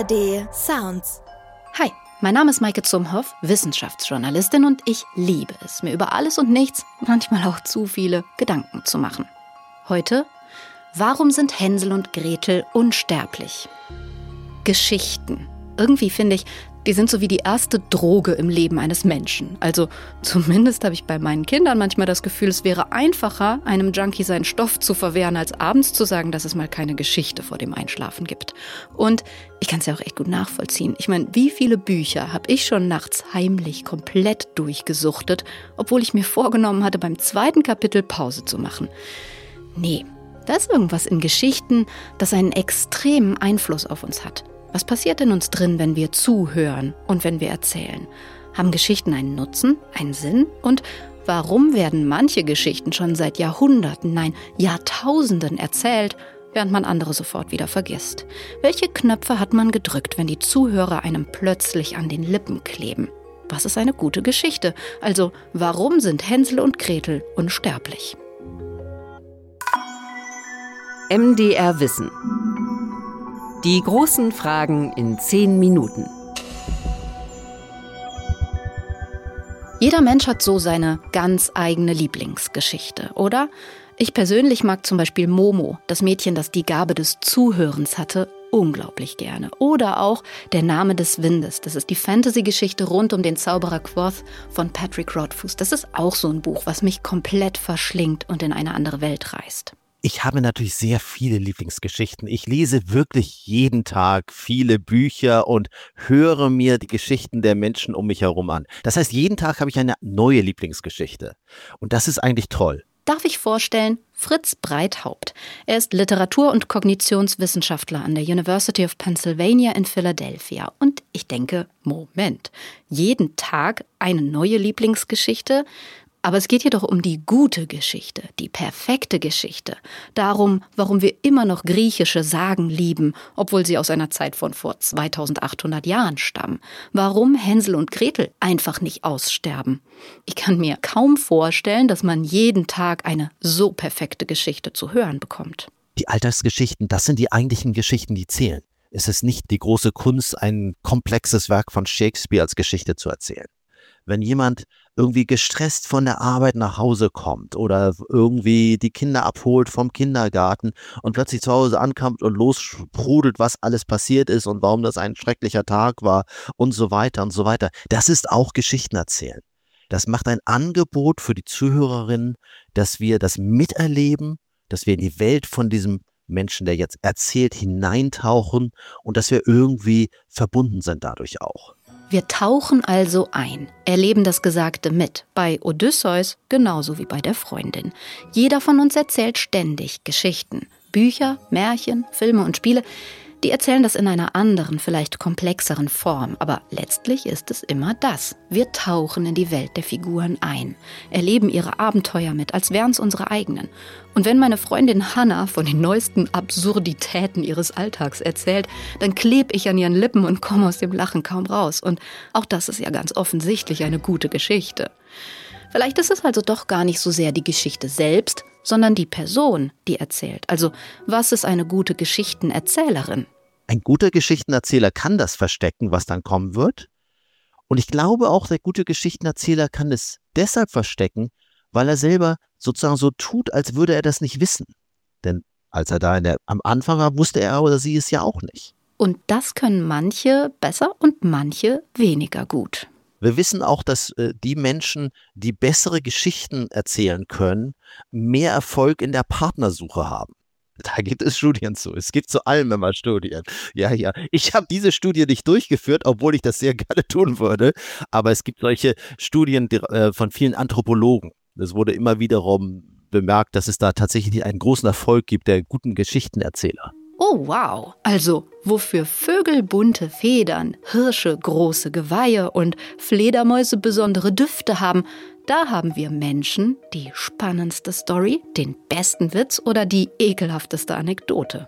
ARD Sounds. Hi, mein Name ist Maike Zumhoff, Wissenschaftsjournalistin, und ich liebe es, mir über alles und nichts, manchmal auch zu viele, Gedanken zu machen. Heute: Warum sind Hänsel und Gretel unsterblich? Geschichten. Irgendwie finde ich, die sind so wie die erste Droge im Leben eines Menschen. Also zumindest habe ich bei meinen Kindern manchmal das Gefühl, es wäre einfacher, einem Junkie seinen Stoff zu verwehren, als abends zu sagen, dass es mal keine Geschichte vor dem Einschlafen gibt. Und ich kann es ja auch echt gut nachvollziehen. Ich meine, wie viele Bücher habe ich schon nachts heimlich komplett durchgesuchtet, obwohl ich mir vorgenommen hatte, beim 2. Kapitel Pause zu machen. Nee, da ist irgendwas in Geschichten, das einen extremen Einfluss auf uns hat. Was passiert in uns drin, wenn wir zuhören und wenn wir erzählen? Haben Geschichten einen Nutzen, einen Sinn? Und warum werden manche Geschichten schon seit Jahrhunderten, nein, Jahrtausenden erzählt, während man andere sofort wieder vergisst? Welche Knöpfe hat man gedrückt, wenn die Zuhörer einem plötzlich an den Lippen kleben? Was ist eine gute Geschichte? Also, warum sind Hänsel und Gretel unsterblich? MDR Wissen. Die großen Fragen in 10 Minuten. Jeder Mensch hat so seine ganz eigene Lieblingsgeschichte, oder? Ich persönlich mag zum Beispiel Momo, das Mädchen, das die Gabe des Zuhörens hatte, unglaublich gerne. Oder auch Der Name des Windes. Das ist die Fantasy-Geschichte rund um den Zauberer Quoth von Patrick Rothfuss. Das ist auch so ein Buch, was mich komplett verschlingt und in eine andere Welt reißt. Ich habe natürlich sehr viele Lieblingsgeschichten. Ich lese wirklich jeden Tag viele Bücher und höre mir die Geschichten der Menschen um mich herum an. Das heißt, jeden Tag habe ich eine neue Lieblingsgeschichte. Und das ist eigentlich toll. Darf ich vorstellen, Fritz Breithaupt. Er ist Literatur- und Kognitionswissenschaftler an der University of Pennsylvania in Philadelphia. Und ich denke, Moment, jeden Tag eine neue Lieblingsgeschichte? Aber es geht hier doch um die gute Geschichte, die perfekte Geschichte. Darum, warum wir immer noch griechische Sagen lieben, obwohl sie aus einer Zeit von vor 2800 Jahren stammen. Warum Hänsel und Gretel einfach nicht aussterben. Ich kann mir kaum vorstellen, dass man jeden Tag eine so perfekte Geschichte zu hören bekommt. Die Alltagsgeschichten, das sind die eigentlichen Geschichten, die zählen. Es ist nicht die große Kunst, ein komplexes Werk von Shakespeare als Geschichte zu erzählen. Wenn jemand irgendwie gestresst von der Arbeit nach Hause kommt oder irgendwie die Kinder abholt vom Kindergarten und plötzlich zu Hause ankommt und lossprudelt, was alles passiert ist und warum das ein schrecklicher Tag war und so weiter und so weiter. Das ist auch Geschichten erzählen. Das macht ein Angebot für die Zuhörerinnen, dass wir das miterleben, dass wir in die Welt von diesem Menschen, der jetzt erzählt, hineintauchen und dass wir irgendwie verbunden sind dadurch auch. Wir tauchen also ein, erleben das Gesagte mit, bei Odysseus genauso wie bei der Freundin. Jeder von uns erzählt ständig Geschichten, Bücher, Märchen, Filme und Spiele. Die erzählen das in einer anderen, vielleicht komplexeren Form. Aber letztlich ist es immer das. Wir tauchen in die Welt der Figuren ein, erleben ihre Abenteuer mit, als wären es unsere eigenen. Und wenn meine Freundin Hannah von den neuesten Absurditäten ihres Alltags erzählt, dann klebe ich an ihren Lippen und komme aus dem Lachen kaum raus. Und auch das ist ja ganz offensichtlich eine gute Geschichte. Vielleicht ist es also doch gar nicht so sehr die Geschichte selbst, sondern die Person, die erzählt. Also, was ist eine gute Geschichtenerzählerin? Ein guter Geschichtenerzähler kann das verstecken, was dann kommen wird. Und ich glaube auch, der gute Geschichtenerzähler kann es deshalb verstecken, weil er selber sozusagen so tut, als würde er das nicht wissen. Denn als er da am Anfang war, wusste er oder sie es ja auch nicht. Und das können manche besser und manche weniger gut. Wir wissen auch, dass die Menschen, die bessere Geschichten erzählen können, mehr Erfolg in der Partnersuche haben. Da gibt es Studien zu. Es gibt zu allem immer Studien. Ja. Ich habe diese Studie nicht durchgeführt, obwohl ich das sehr gerne tun würde. Aber es gibt solche Studien von vielen Anthropologen. Es wurde immer wiederum bemerkt, dass es da tatsächlich einen großen Erfolg gibt der guten Geschichtenerzähler. Oh wow, also wofür Vögel bunte Federn, Hirsche große Geweihe und Fledermäuse besondere Düfte haben, da haben wir Menschen die spannendste Story, den besten Witz oder die ekelhafteste Anekdote.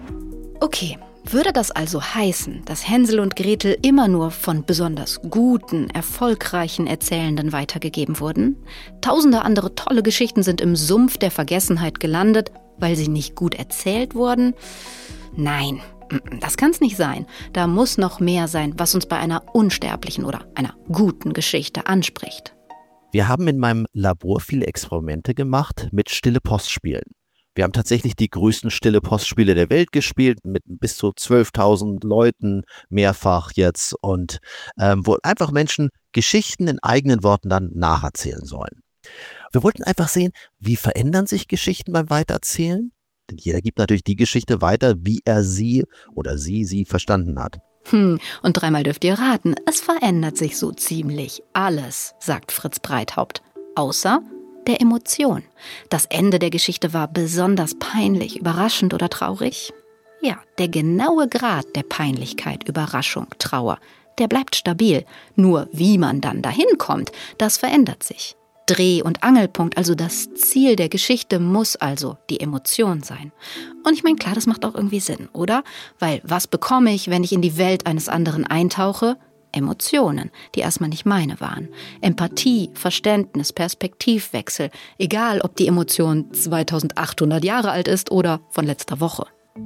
Okay, würde das also heißen, dass Hänsel und Gretel immer nur von besonders guten, erfolgreichen Erzählenden weitergegeben wurden? Tausende andere tolle Geschichten sind im Sumpf der Vergessenheit gelandet, weil sie nicht gut erzählt wurden? Nein, Das kann's nicht sein. Da muss noch mehr sein, was uns bei einer unsterblichen oder einer guten Geschichte anspricht. Wir haben in meinem Labor viele Experimente gemacht mit Stille-Post-Spielen. Wir haben tatsächlich die größten Stille-Post-Spiele der Welt gespielt, mit bis zu 12.000 Leuten mehrfach jetzt und wo einfach Menschen Geschichten in eigenen Worten dann nacherzählen sollen. Wir wollten einfach sehen, wie verändern sich Geschichten beim Weitererzählen? Denn jeder gibt natürlich die Geschichte weiter, wie er sie oder sie verstanden hat. Und dreimal dürft ihr raten, es verändert sich so ziemlich alles, sagt Fritz Breithaupt. Außer der Emotion. Das Ende der Geschichte war besonders peinlich, überraschend oder traurig? Ja, der genaue Grad der Peinlichkeit, Überraschung, Trauer, der bleibt stabil. Nur wie man dann dahin kommt, das verändert sich. Dreh- und Angelpunkt, also das Ziel der Geschichte, muss also die Emotion sein. Und ich meine, klar, das macht auch irgendwie Sinn, oder? Weil was bekomme ich, wenn ich in die Welt eines anderen eintauche? Emotionen, die erstmal nicht meine waren. Empathie, Verständnis, Perspektivwechsel, egal ob die Emotion 2800 Jahre alt ist oder von letzter Woche.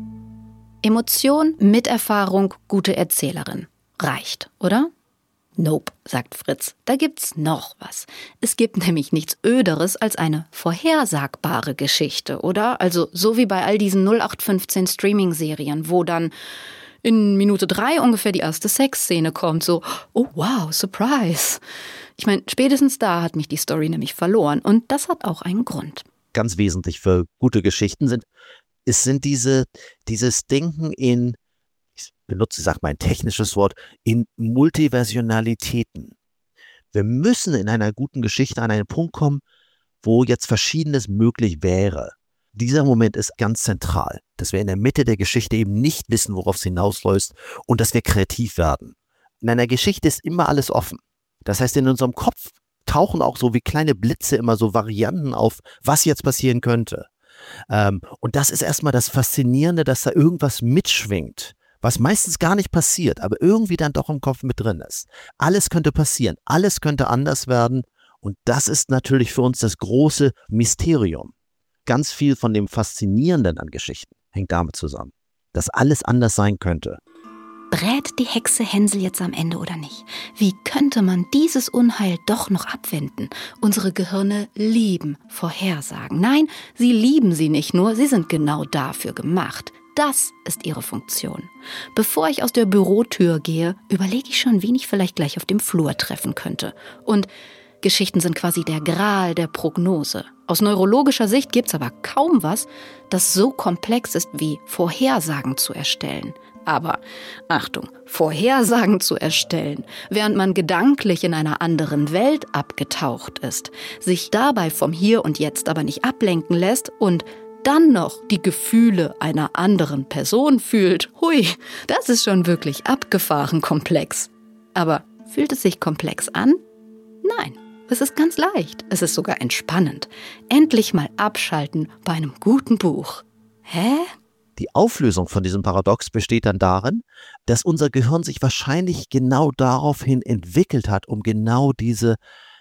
Emotion mit Erfahrung, gute Erzählerin. Reicht, oder? Nope, sagt Fritz, da gibt's noch was. Es gibt nämlich nichts Öderes als eine vorhersagbare Geschichte, oder? Also so wie bei all diesen 0815 Streaming-Serien, wo dann in Minute 3 ungefähr die erste Sexszene kommt, so, oh wow, Surprise. Ich meine, spätestens da hat mich die Story nämlich verloren und das hat auch einen Grund. Ganz wesentlich für gute Geschichten sind dieses Denken in, ich benutze, sag mal ein technisches Wort, in Multiversionalitäten. Wir müssen in einer guten Geschichte an einen Punkt kommen, wo jetzt Verschiedenes möglich wäre. Dieser Moment ist ganz zentral, dass wir in der Mitte der Geschichte eben nicht wissen, worauf es hinausläuft und dass wir kreativ werden. In einer Geschichte ist immer alles offen. Das heißt, in unserem Kopf tauchen auch so wie kleine Blitze immer so Varianten auf, was jetzt passieren könnte. Und das ist erstmal das Faszinierende, dass da irgendwas mitschwingt, was meistens gar nicht passiert, aber irgendwie dann doch im Kopf mit drin ist. Alles könnte passieren, alles könnte anders werden und das ist natürlich für uns das große Mysterium. Ganz viel von dem Faszinierenden an Geschichten hängt damit zusammen, dass alles anders sein könnte. Brät die Hexe Hänsel jetzt am Ende oder nicht? Wie könnte man dieses Unheil doch noch abwenden? Unsere Gehirne lieben Vorhersagen. Nein, sie lieben sie nicht nur, sie sind genau dafür gemacht. Das ist ihre Funktion. Bevor ich aus der Bürotür gehe, überlege ich schon, wen ich vielleicht gleich auf dem Flur treffen könnte. Und Geschichten sind quasi der Gral der Prognose. Aus neurologischer Sicht gibt's aber kaum was, das so komplex ist wie Vorhersagen zu erstellen. Aber, Achtung, Vorhersagen zu erstellen, während man gedanklich in einer anderen Welt abgetaucht ist, sich dabei vom Hier und Jetzt aber nicht ablenken lässt und dann noch die Gefühle einer anderen Person fühlt. Hui, das ist schon wirklich abgefahren komplex. Aber fühlt es sich komplex an? Nein. Es ist ganz leicht. Es ist sogar entspannend. Endlich mal abschalten bei einem guten Buch. Hä? Die Auflösung von diesem Paradox besteht dann darin, dass unser Gehirn sich wahrscheinlich genau daraufhin entwickelt hat, um genau diese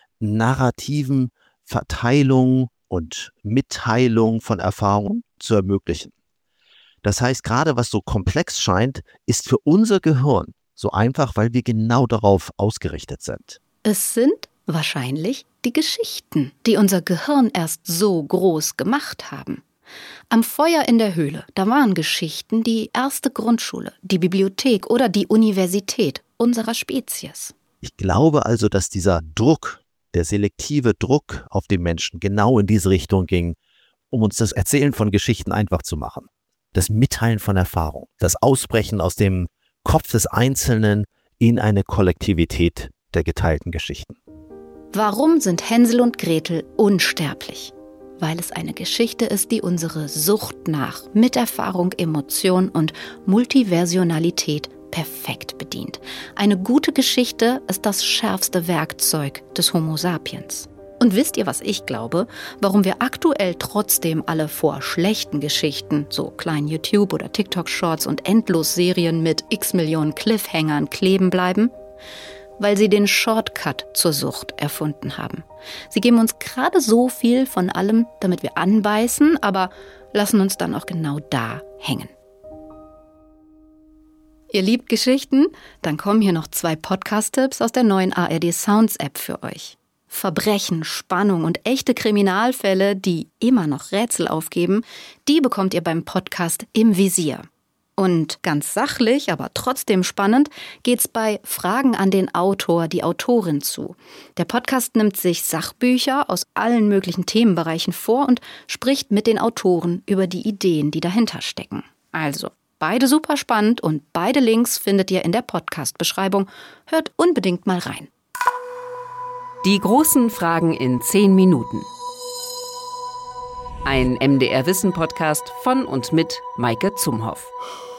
narrativen Verteilungen und Mitteilungen von Erfahrungen zu ermöglichen. Das heißt, gerade was so komplex scheint, ist für unser Gehirn so einfach, weil wir genau darauf ausgerichtet sind. Es sind wahrscheinlich die Geschichten, die unser Gehirn erst so groß gemacht haben. Am Feuer in der Höhle, da waren Geschichten die erste Grundschule, die Bibliothek oder die Universität unserer Spezies. Ich glaube also, dass dieser Druck, der selektive Druck auf den Menschen genau in diese Richtung ging, um uns das Erzählen von Geschichten einfach zu machen. Das Mitteilen von Erfahrung, das Ausbrechen aus dem Kopf des Einzelnen in eine Kollektivität der geteilten Geschichten. Warum sind Hänsel und Gretel unsterblich? Weil es eine Geschichte ist, die unsere Sucht nach Miterfahrung, Emotion und Multiversionalität perfekt bedient. Eine gute Geschichte ist das schärfste Werkzeug des Homo sapiens. Und wisst ihr, was ich glaube? Warum wir aktuell trotzdem alle vor schlechten Geschichten, so kleinen YouTube- oder TikTok-Shorts und Endlosserien mit x Millionen Cliffhangern kleben bleiben? Weil sie den Shortcut zur Sucht erfunden haben. Sie geben uns gerade so viel von allem, damit wir anbeißen, aber lassen uns dann auch genau da hängen. Ihr liebt Geschichten? Dann kommen hier noch 2 Podcast-Tipps aus der neuen ARD Sounds App für euch. Verbrechen, Spannung und echte Kriminalfälle, die immer noch Rätsel aufgeben, die bekommt ihr beim Podcast Im Visier. Und ganz sachlich, aber trotzdem spannend, geht's bei Fragen an den Autor, die Autorin zu. Der Podcast nimmt sich Sachbücher aus allen möglichen Themenbereichen vor und spricht mit den Autoren über die Ideen, die dahinter stecken. Also, beide super spannend und beide Links findet ihr in der Podcast-Beschreibung. Hört unbedingt mal rein. Die großen Fragen in 10 Minuten. Ein MDR Wissen Podcast von und mit Maike Zumhoff.